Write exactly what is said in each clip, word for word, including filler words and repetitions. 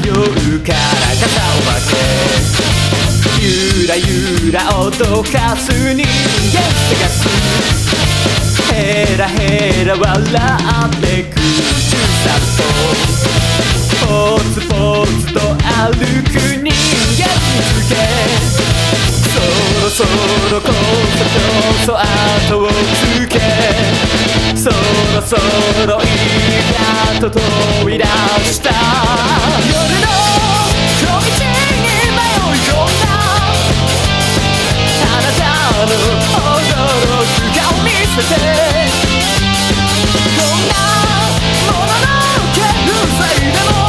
ようから傘をまけ、ゆらゆら脅かす人間探す、ヘラヘラ笑ってくじゅうさんと、ポツポツと歩く人間見つけ、そろそろこそこそ後をつけ、そろそろいいやと飛び出した。夜の小道に迷い込んだあなたの驚く顔見せて、こんなもののけ不在でも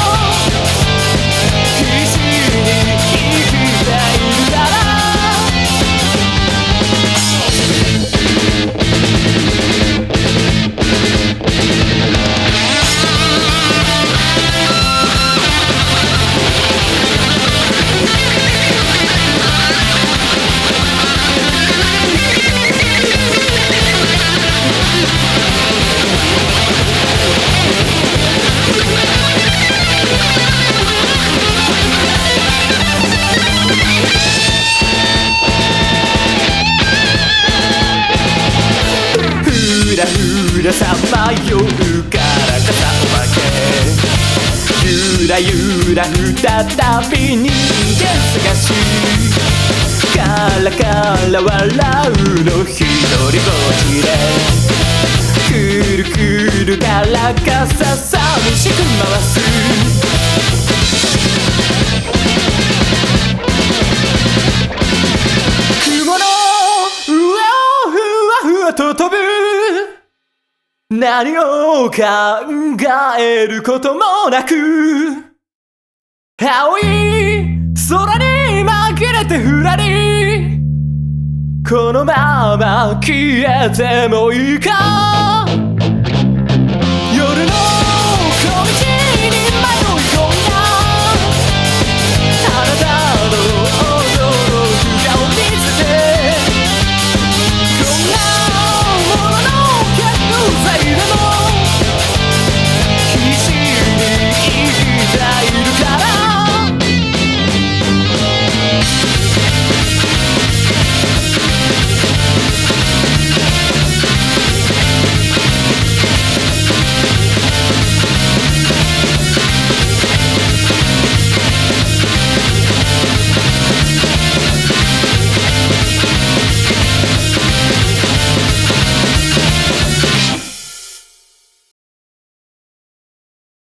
必死に生きているから。ふらふらさまようから傘をまけ、ゆらゆら再び人間探し、カラカラ笑うのひとりぼっちで、くるくるから傘寂しく回す。雲の上をふわふわと飛ぶ、何を考えることもなく、青い空に紛れてふらり、このまま消えてもいいか。